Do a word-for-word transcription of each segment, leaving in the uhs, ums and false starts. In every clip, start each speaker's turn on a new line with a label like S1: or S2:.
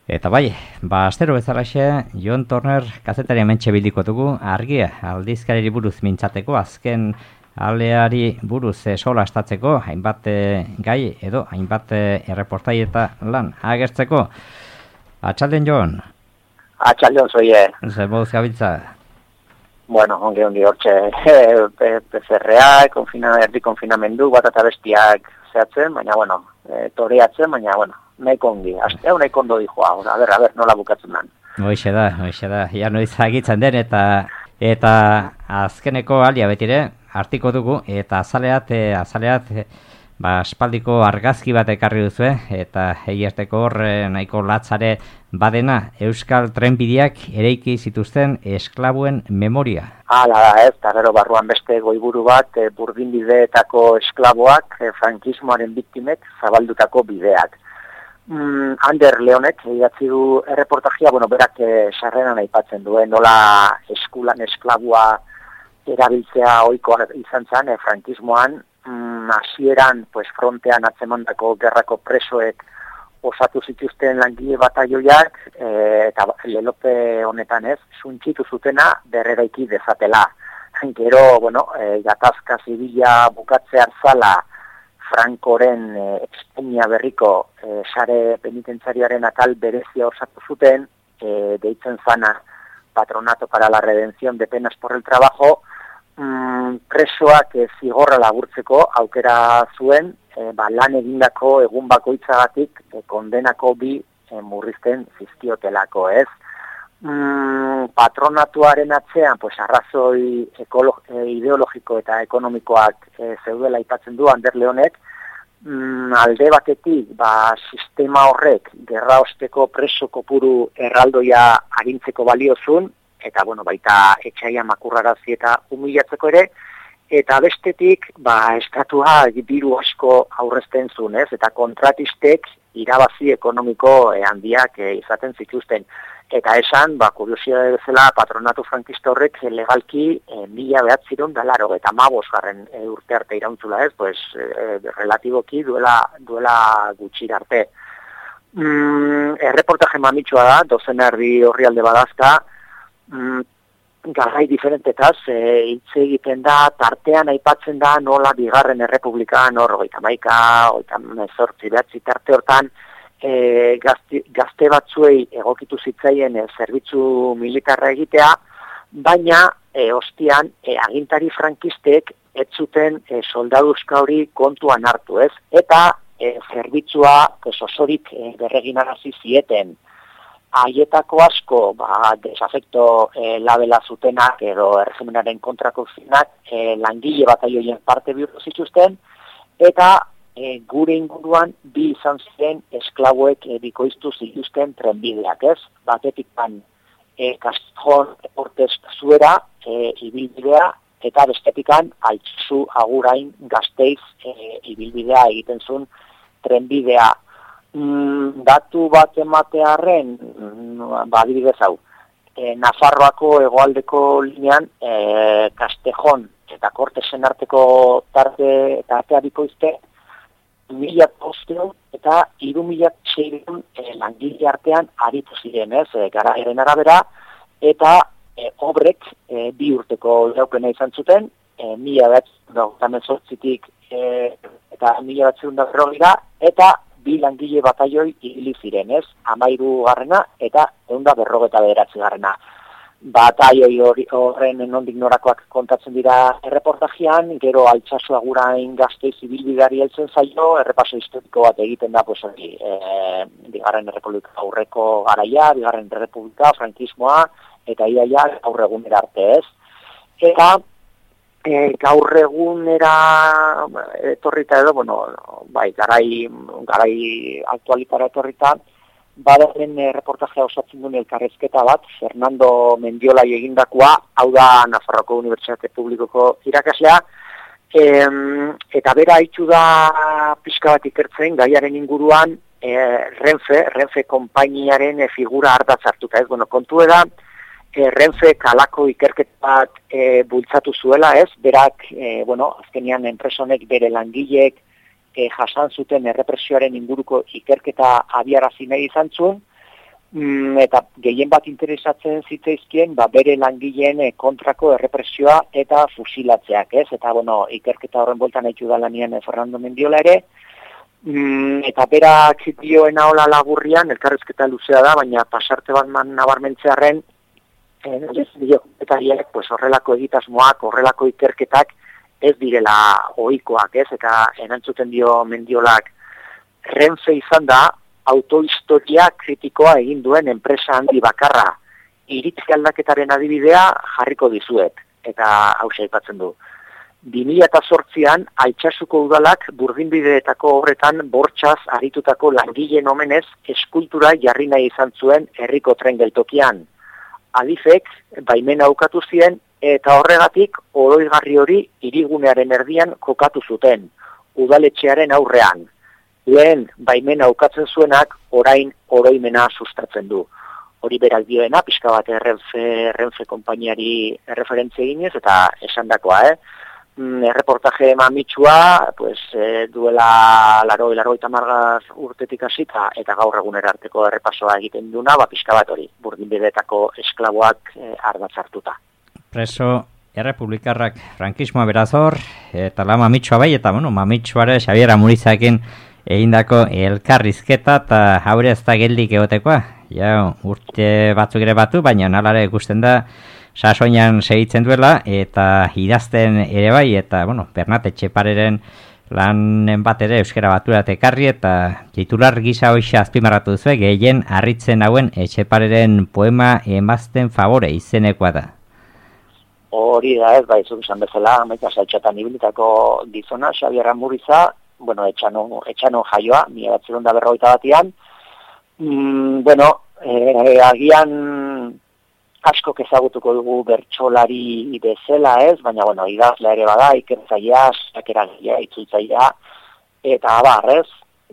S1: Eta bai, ba, astero bezalaxe, Jon Turner kazetari hementxe bildiko dugu, argia aldizkariri buruz mintzateko, azken aleari buruz e, sola estatzeko, hainbat e, gai edo hainbat e, erreportai eta lan agertzeko. Atxalden, Jon?
S2: Atxalden, zoie.
S1: Zer moduz gabiltza?
S2: Bueno, ongi ongi hortxe, P C R A, konfina, erdi konfinamendu, bat eta bestiak zehatzen, baina, bueno, e, toreatzen, baina, bueno, nahiko ongi. Azte hau nahiko ondo dijoa, a ber, a ber, nola bukatzen den.
S1: Hoixe da, hoixe da, ja noiz agitzen den, eta eta azkeneko alia betire, hartiko dugu, eta azaleat, e, azaleat, e, ba, espaldiko argazki bat ekarri duzu, eta egiazteko hor e, nahiko latzare badena, Euskal Trenbideak ereiki zituzten esklabuen memoria.
S2: Hala da, ez, eta gero barruan beste goiburu bat, e, burdin bideetako esklaboak, e, frankismoaren biktimek zabaldutako bideak. Mm, Ander Leonek idatzi du erreportajia, bueno, berak e, sarreran aipatzen duen, nola eskulan esklabua erabiltzea ohikoa izan zen, e, frankismoan, hasieran mm, pues, frontean atzemandako gerrako presoek osatu zituzten langile bataioiak, e, eta lelope honetan ez, suntxitu zutena berreraiki dezatela. Gero, bueno, e, gatazka zibila bukatzea zala Frankoren e, Espainia berriko e, sare penitentzariaren atal berezia osatu zuten, e, deitzen zana Patronato para la Redención de Penas por el Trabajo, mm, presoak e, zigorra laburtzeko aukera zuen, E, ba, lan egindako egun bakoitzagatik e, kondenako bi e, murrizten zizkiotelako, ez? Mm, patronatuaren atzean, pues, arrazoi ekolog, e, ideologiko eta ekonomikoak e, zeudela aipatzen du Ander Leonek, mm, alde batetik, ba, sistema horrek gerra osteko preso kopuru erraldoia arintzeko baliozun, eta, bueno, baita etxaia makurrarazi eta humilatzeko ere, eta bestetik, ba, estatua diru asko aurrezten zuen, ez? Eta kontratistek irabazi ekonomiko eh, handiak eh, izaten zituzten. Eta esan, ba, kuriosidade bezala, patronatu frankista horrek legalki eh, mila behatziron da laro, eta mabos garren eh, urte arte irauntzula, ez? Pues, eh, relatiboki duela, duela gutxir arte. Mm, erreportaje mamitxua da, dozen erdi horri alde badazka, mm, garai diferentetaz, hitz e, egiten da, tartean aipatzen da nola bigarren errepublikan, hor, ogeita maika, ogeita mezortzi behatzi tarte hortan, e, gazte, gazte batzuei egokitu zitzaien e, zerbitzu militarra egitea, baina, e, ostian, e, agintari frankistek ez zuten e, soldaduzka hori kontuan hartu, ez? Eta e, zerbitzua pues, osorik e, berreginarazi zieten. Haietako asko, ba, desafekto e, labela zutenak edo erregimenaren kontrako zinak e, langile bataioien parte bihurtu zituzten, eta e, gure inguruan bi izan ziren esklaboek e, bikoiztu zituzten trenbideak, ez? Batetik ban e, Castellón Deportes zuera e, ibilbidea, eta bestetikan Altzu Agurain Gasteiz e, ibilbidea egiten zuen trenbidea. Mm, datu bat ematearren, mm, ba, adibidez hau, e, Nafarroako hegoaldeko linean, e, Castellón eta Kortesen arteko tarte eta artea bikoizte, mila bosteun eta hiru mila seiehun e, langile artean aritu ziren, ez, e, garaiaren arabera, eta e, obrek e, bi urteko iraupena izan zuten, e, mila bat zortzitik e, eta mila bat zehun da berrogira, eta bi langile bataioi ibili ziren, ez? Hamairu garrena eta ehun da berrogeta bederatzi garrena. Bataioi horren nondik norakoak kontatzen dira erreportajean, gero Altsasu Agurain Gasteiz ibilbideari heltzen zaio, errepaso historiko bat egiten da, pues hori, e, bigarren errepublika aurreko garaia, bigarren errepublika, frankismoa, eta iaia gaur egunera arte, ez? Eta E, gaur egunera etorrita edo, bueno, bai, garai, garai aktualitara etorrita, badaren e, reportajea osatzen duen elkarrezketa bat, Fernando Mendiolai egindakoa, hau da Nafarroko Unibertsitate Publikoko irakaslea, e, eta bera haitxu da pixka bat ikertzen, gaiaren inguruan, e, Renfe, Renfe konpainiaren e, figura hartaz hartuta, ez, bueno, kontu da, E, Renfe kalako ikerketa bat e, bultzatu zuela, ez? Berak, e, bueno, azkenean enpresonek bere langileek e, jasan zuten errepresioaren inguruko ikerketa abiarazi nahi izan zuen, mm, eta gehien bat interesatzen zitzaizkien, ba, bere langileen kontrako errepresioa eta fusilatzeak, ez? Eta, bueno, ikerketa horren bueltan haitu da lanian Fernando Mendiola ere, mm, eta berak dioena hola laburrian, elkarrizketa luzea da, baina pasarte bat man nabarmentzearren, eh, eta hiek, pues, horrelako egitasmoak, horrelako ikerketak ez direla ohikoak, ez? Eta erantzuten dio Mendiolak, Renfe izan da, autohistoria kritikoa egin duen enpresa handi bakarra. Iritzi aldaketaren adibidea jarriko dizuet, eta hauxe aipatzen du. bi mila zortzian, Altsasuko udalak burdinbideetako horretan bortxaz aritutako langileen omenez eskultura jarri nahi izan zuen herriko tren geltokian. Adifek, baimena aukatu zien, eta horregatik oroigarri hori hirigunearen erdian kokatu zuten, udaletxearen aurrean. Lehen baimena aukatzen zuenak orain oroimena sustatzen du. Hori berak dioena, pixka bat Renfe, Renfe konpainiari erreferentzia eginez, eta esandakoa, eh? Mm, erreportaje mamitsua, pues, eh, duela laroi, laroi tamargaz urtetik hasita, eta gaur egunera arteko errepasoa egiten duna, ba, pixka bat hori, burdinbideetako esklaboak eh, ardatz hartuta.
S1: Preso errepublikarrak frankismoa berazor, eta la mamitsua bai, eta bueno, mamitsuare Xabier Amurizakin egindako elkarrizketa eta haure ez da geldik egotekoa. Ja, urte batzuk ere batu, baina nalare ikusten da sasoinan segitzen duela eta idazten ere bai, eta bueno, Bernat Etxepareren lanen bat ere euskara batura ekarri eta titular gisa hoxe azpimarratu duzu, gehien harritzen hauen Etxepareren poema emazten favore izenekoa da.
S2: Hori da ez, bai, zuk esan bezala, amaika saltxatan ibilitako gizona, Xabier Amuriza, bueno, etxano, etxano jaioa, mila batzerun da berrogeita batian. Mm, bueno, eh, agian asko ezagutuko dugu bertsolari bezala ez, baina, bueno, idazla ere bada, ikertzailea, sakeragia, itzultzailea, eta abar, ez.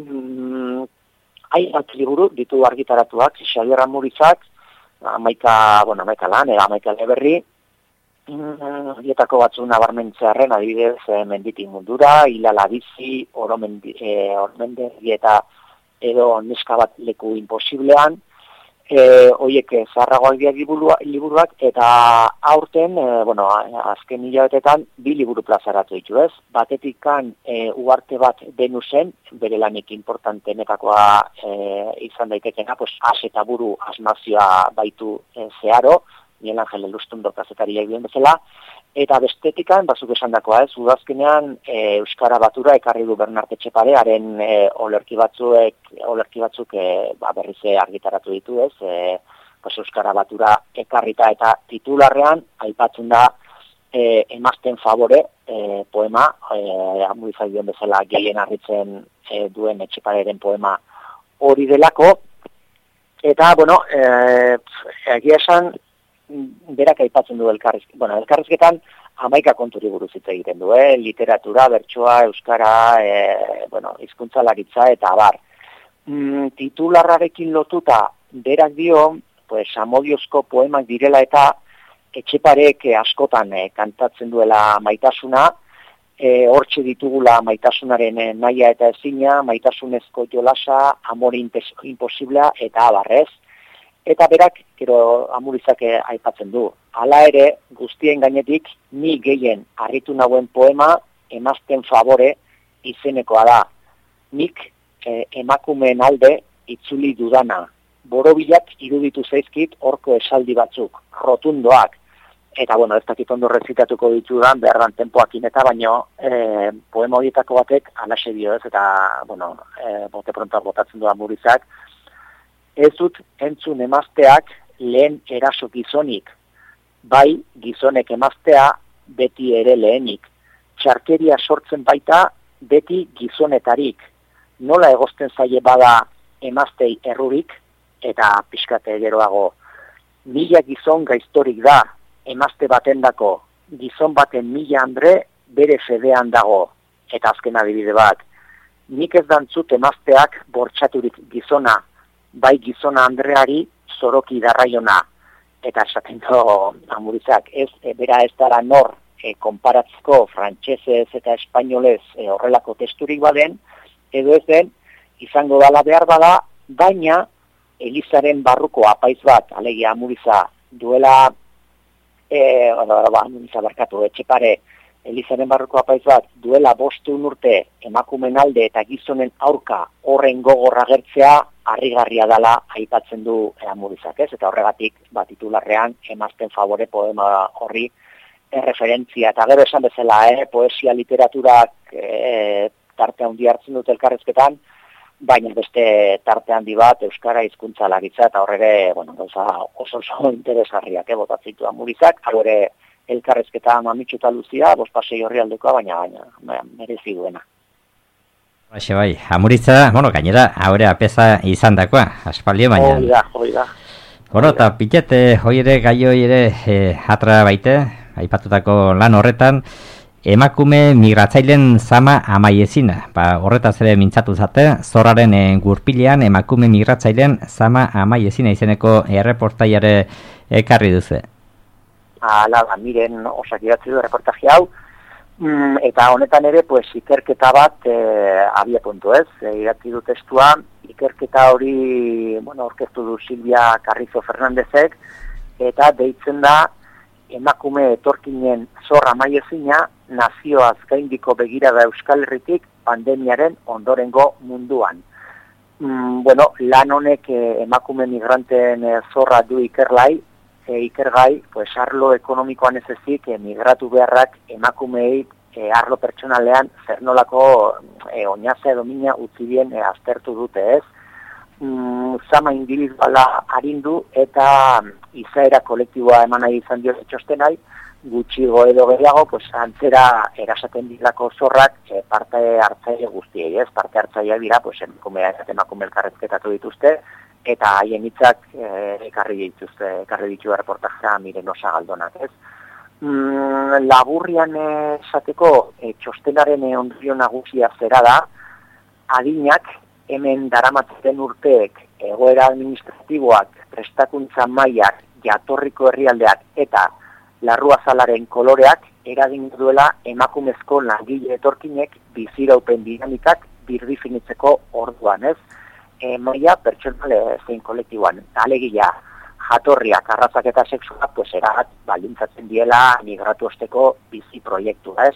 S2: Mm, hainbat liburu ditu argitaratuak, Xabier Amurizak, amaika, bueno, amaika lan, ega amaika leberri, horietako batzu nabarmentzearren, adibidez, eh, menditik mundura, hilala bizi, oromendi, eh, ormenderri eta edo neska bat leku imposiblean, eh, oiek zaharragoak dira liburuak, eta aurten, eh, bueno, azken hilabetetan, bi liburu plazaratu ditu ez. Batetikan eh, uarte bat Venusen, bere lanik importantenetakoa eh, izan daitekena, pues, as eta buru asmazioa baitu eh, zeharo, Miguel Ángel Elustundo kazetariak duen bezala, eta bestetikan, bazuk esandakoa ez, udazkenean e, Euskara Batura ekarri du Bernat Etxepare, haren e, olerki batzuek, olerki batzuk e, ba, berriz argitaratu ditu ez, e, pues, Euskara Batura ekarrita eta titularrean, aipatzen da e, emazten favore e, poema, e, Amurizak duen bezala gehien harritzen e, duen Etxepareren poema hori delako, eta, bueno, e, egia esan, berak aipatzen du elkarrizketan, bueno, elkarrizketan hamaika konturi buruz hitz egiten du, eh? Literatura, bertsoa, euskara, eh, bueno, hizkuntzalaritza eta abar. Mm, titularrarekin lotuta berak dio, pues, amodiozko poemak direla eta Etxeparek eh, askotan eh, kantatzen duela maitasuna, eh, hortxe ditugula maitasunaren eh, naia eta ezina, maitasunezko jolasa, amore imposiblea eta abarrez. Eta berak, gero Amurizak aipatzen du. Hala ere, guztien gainetik, ni gehien harritu nauen poema emazten favore izenekoa da. Nik eh, emakumeen alde itzuli dudana. Borobilak iruditu zaizkit horko esaldi batzuk, rotundoak. Eta, bueno, ez dakit ondo rezitatuko ditudan, behar dan tempoakin eta baino, eh, poema horietako batek alaxe dio ez, eta, bueno, eh, bote prontoak botatzen du Amurizak, ez dut entzun emazteak lehen eraso gizonik, bai gizonek emaztea beti ere lehenik. Txarkeria sortzen baita beti gizonetarik. Nola egozten zaie bada emaztei errurik, eta pixkate geroago. Mila gizon gaiztorik da, emazte baten dako, gizon baten mila andre bere fedean dago. Eta azken adibide bat, nik ez dantzut emazteak bortxaturik gizona, bai gizona Andreari zoroki darraiona. Eta esaten du Amurizak, ez, e, bera ez dara nor e, konparatzeko frantsesez eta espainolez e, horrelako testurik baden, edo ez den, izango dala behar bada, baina Elizaren barruko apaiz bat, alegia Amuriza, duela, e, ba, Amuriza barkatu, Etxepare, Elizaren barruko apaiz bat, duela bosteun urte emakumen alde eta gizonen aurka horren gogorra gertzea, harrigarria dela aipatzen du Amurizak, ez? Eta horregatik, bat titularrean, emazten favore poema horri erreferentzia. Eta gero esan bezala, eh, poesia literaturak eh, tarte handi hartzen dut elkarrezketan, baina beste tarte handi bat euskara hizkuntza lagitza eta horrere, bueno, gauza oso oso interesgarriak, eh, botatzitu Amurizak, hau ere elkarrezketa Mamitxu eta Luzia, bospasei horri aldekoa, baina baina merezi duena.
S1: Baixe bai, Amuriza, bueno, gainera, haure apesa izan dakoa, aspaldio baina.
S2: Hoi da, hoi da.
S1: Bueno, eta pitete, hoi ere, gai hoi ere, e, atra baite, aipatutako lan horretan, emakume migratzailen zama amaiezina. Ba, horretaz ere mintzatu zate, zorraren e, gurpilean emakume migratzailen zama amaiezina izeneko erreportaiare ekarri duze.
S2: Ala, ba, miren, osak idatzi du erreportaje hau, Mm, eta honetan ere, pues, ikerketa bat e, abia puntu ez, e, idatzi du testua, ikerketa hori, bueno, orkestu du Silvia Carrizo Fernandezek, eta deitzen da emakume etorkinen zorra maiezina nazioaz gaindiko begirada Euskal Herritik pandemiaren ondorengo munduan. Mm, bueno, lan honek e, emakume migranten e, zorra du ikerlai, E, ikergai, pues, arlo ekonomikoan ez ezik, e, migratu beharrak emakumeei e, arlo pertsonalean zer nolako e, oinaza edo mina utzi bien e, aztertu dute ez. Mm, zama individuala arindu eta izaera kolektiboa eman nahi izan dio txostenai, gutxigo edo gehiago, pues, antzera erasaten dilako zorrak e, parte hartzaile guztiei ez. Parte hartzaile dira, pues, emakumea eta emakume elkarrezketatu dituzte, eta haien hitzak eh, ekarri dituzte, ekarri ditu erreportajea Miren Osa Galdonak, ez? Mm, laburrian esateko eh, txostenaren eh, ondorio nagusia zera da, adinak hemen daramatzen urteek egoera administratiboak, prestakuntza mailak, jatorriko herrialdeak eta larruazalaren koloreak eragin duela emakumezko langile etorkinek biziraupen dinamikak birdifinitzeko orduan, ez? E, maia pertsonale zein kolektiboan, alegia jatorriak, arrazak eta sexuak, pues, eragat baldintzatzen diela migratu osteko bizi proiektua, ez?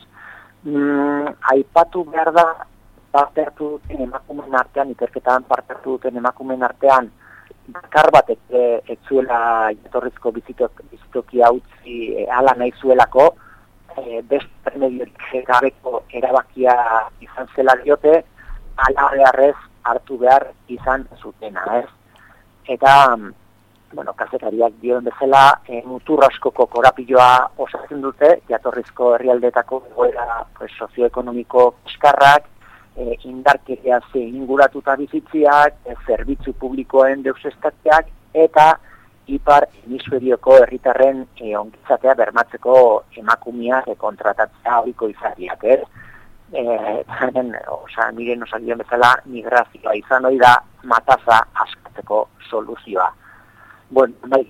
S2: Mm, aipatu behar da, parte hartu duten emakumeen artean, ikerketan parte hartu duten emakumeen artean, bakar batek ez zuela jatorrizko bizitok, bizitokia utzi e, ala nahi zuelako, e, beste mediorik gabeko erabakia izan zela diote, ala beharrez hartu behar izan zutena, ez? Eta, bueno, kazetariak dioen bezala, e, mutur askoko korapiloa osatzen dute, jatorrizko herrialdetako egoera pues, sozioekonomiko eskarrak, e, indarkeria ze inguratuta bizitziak, e, zerbitzu publikoen deusestateak, eta ipar hemisferioko herritarren e, ongizatea bermatzeko emakumeak e, kontratatzea horiko izateak, ez? Eh, osa, Miren Osa Galdonak bezala migrazioa izan hori da mataza askatzeko soluzioa. Bueno, bai,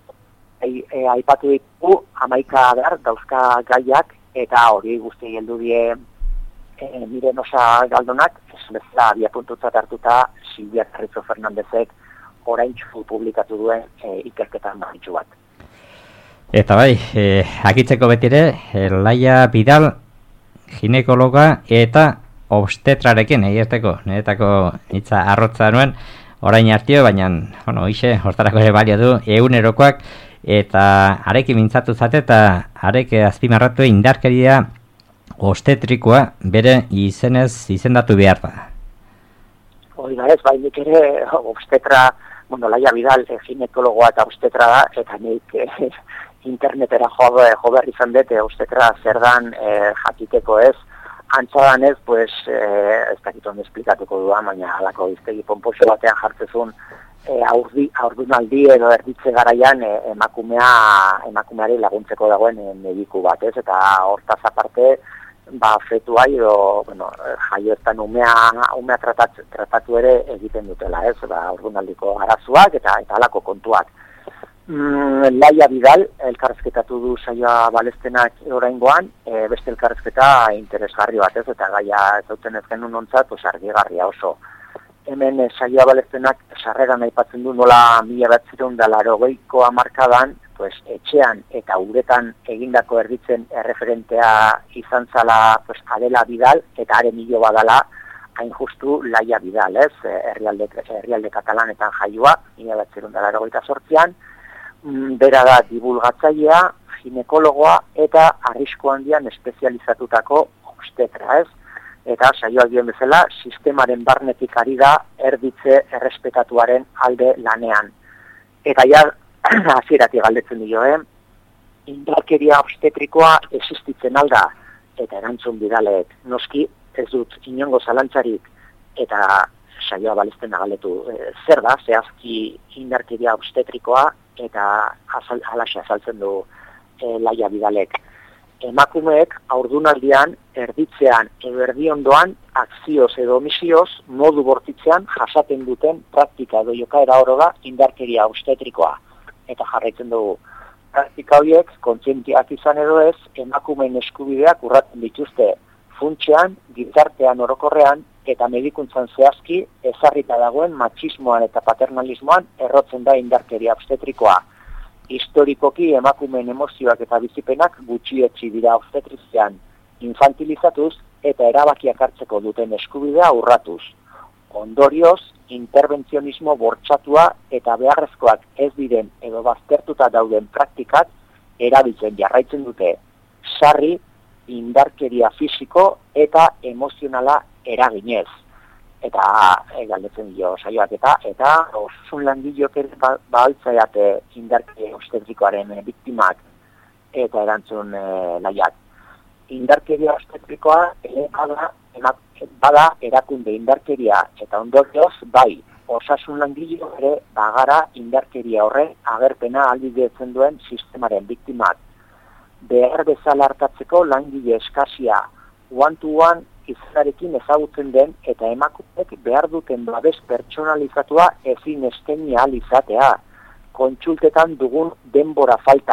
S2: e, aipatu ditugu hamaika behar dauzka gaiak eta hori guzti heldu die e, Miren Osa Galdonak, esan bezala abia puntutzat hartuta Silvia Carrizo Fernandezek oraintsu publikatu duen e, ikerketan mahitxu bat.
S1: Eta bai, e, akitzeko betire, Laia Bidal ginekologa eta obstetrarekin egiteko, niretako hitza arrotza nuen, orain hartio, baina, bueno, hoxe, hortarako ere balio du, egunerokoak, eta arekin mintzatu zate, eta arek azpimarratu indarkeria obstetrikoa bere izenez izendatu behar da.
S2: Hori da ez, bai, nik ere obstetra, bueno, Laia Bidal e, ginekologoa eta obstetra da, eta nik e, internetera jo, jo behar izan dut, obstetra zer dan e, jakiteko ez, antzadan ez, pues, e, ez dakit ondo esplikatuko duan, baina halako iztegi ponposo batean jartzezun e, aurdi, aurdunaldi edo erditze garaian e, emakumea, emakumeari laguntzeko dagoen e, mediku bat ez, eta hortaz aparte, ba, fetua edo, bueno, jaio ez da umea, umea tratat, tratatu ere egiten dutela ez, ba, aurdunaldiko arazuak eta, eta halako kontuak. Mm, Laia Bidal, elkarrezketatu du saioa balestenak oraingoan, e, beste elkarrezketa interesgarri bat ez, eta gaia ez duten ez genuen ontzat, pues, argigarria oso. hemen saioa balestenak sarreran aipatzen du nola mila bederatziehun eta laurogeiko hamarkadan, pues, etxean eta uretan egindako erditzen erreferentea izan zala pues, Adela Vidal eta haren hilo badala hain justu Laia Vidal, ez? Herrialde, herrialde katalanetan jaioa, mila bederatziehun eta laurogeita zortzian, bera da divulgatzailea, ginekologoa eta arrisku handian espezializatutako obstetra, ez? Eta saioak dioen bezala, sistemaren barnetik ari da erditze errespetatuaren alde lanean. Eta ja, hasieratik galdetzen dio, eh? Indarkeria obstetrikoa existitzen alda, eta erantzun bidaleek. Noski, ez dut inongo zalantzarik, eta saioa balisten galdetu e, zer da, zehazki indarkeria obstetrikoa, eta azal, halaxe azaltzen du e, Laia Vidalek. Emakumeek haurdunaldian, erditzean edo erdiondoan, akzioz edo omisioz, modu bortitzean jasaten duten praktika edo jokaera oro da indarkeria obstetrikoa. Eta jarraitzen dugu. Praktika horiek, kontzientiak izan edo ez, emakumeen eskubideak urratzen dituzte funtsean, gizartean orokorrean, eta medikuntzan zehazki ezarrita dagoen matxismoan eta paternalismoan errotzen da indarkeria obstetrikoa. Historikoki emakumeen emozioak eta bizipenak gutxietsi dira obstetrizian, infantilizatuz eta erabakiak hartzeko duten eskubidea urratuz. Ondorioz, interbentzionismo bortxatua eta beharrezkoak ez diren edo baztertuta dauden praktikat erabiltzen jarraitzen dute sarri, indarkeria fisiko eta emozionala eraginez. Eta e, galdetzen dio saioak eta eta osasun langileok ere ba, bahaltzaiate indarkeria obstetrikoaren e, biktimak eta erantzun e, Laiak. Indarkeria obstetrikoa ere bada, bada erakunde indarkeria eta ondorioz bai osasun langileok ere bagara indarkeria horren agerpena ahalbidetzen duen sistemaren biktimak. Behar bezala hartatzeko langile eskasia one-to-one izarekin ezagutzen den eta emakumeek behar duten babes pertsonalizatua ezin eskaini ahal izatea, kontsultetan dugun denbora falta,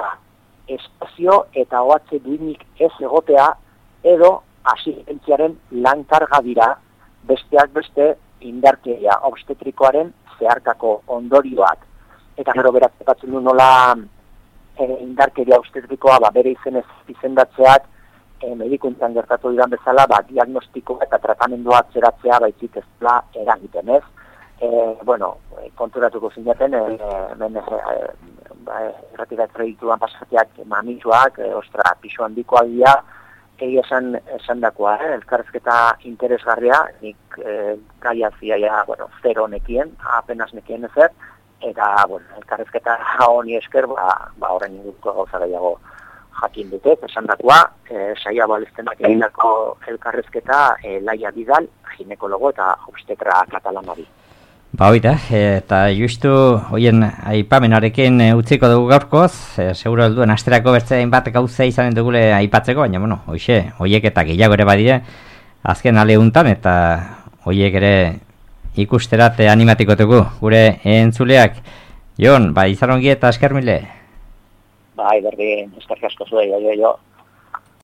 S2: espazio eta ohatze duinik ez egotea edo asistentziaren lankarga dira, besteak beste indarkeria obstetrikoaren zeharkako ondorioak. Eta gero berak aipatzen du nola e, indarkeria obstetrikoa ba, bere izenez izendatzeak e, medikuntzan gertatu diran bezala ba, diagnostikoa eta tratamendua atzeratzea baizik ez dela eragiten ez. E, bueno, konturatuko zinaten, hemen e, e, ba, erratiratze dituan pasateak mamisuak, e, ostra, pisu handikoak dira, egia esan esan dakoa, eh? Elkarrezketa interesgarria, nik e, gaia ziaia, bueno, zero nekien, apenas nekien ezer, eta, bueno, elkarrezketa honi esker, ba, ba horren inguruko gauza gehiago jakin dute, esan dakoa, e, saia balestenak egindako elkarrezketa e, Laia Vidal, ginekologo eta obstetra katalanari.
S1: Ba hori da, eta justu hoien aipamenarekin utziko dugu gaurkoz, e, seguro helduen asterako bertze hainbat gauza izanen dugule aipatzeko, baina bueno, hoixe, hoiek eta gehiago ere badire, azken ale untan, eta hoiek ere ikusterat animatiko dugu, gure entzuleak. Jon, ba izan ongi eta esker mile.
S2: Bai, berdin, eskerrik asko zuei, jo, jo.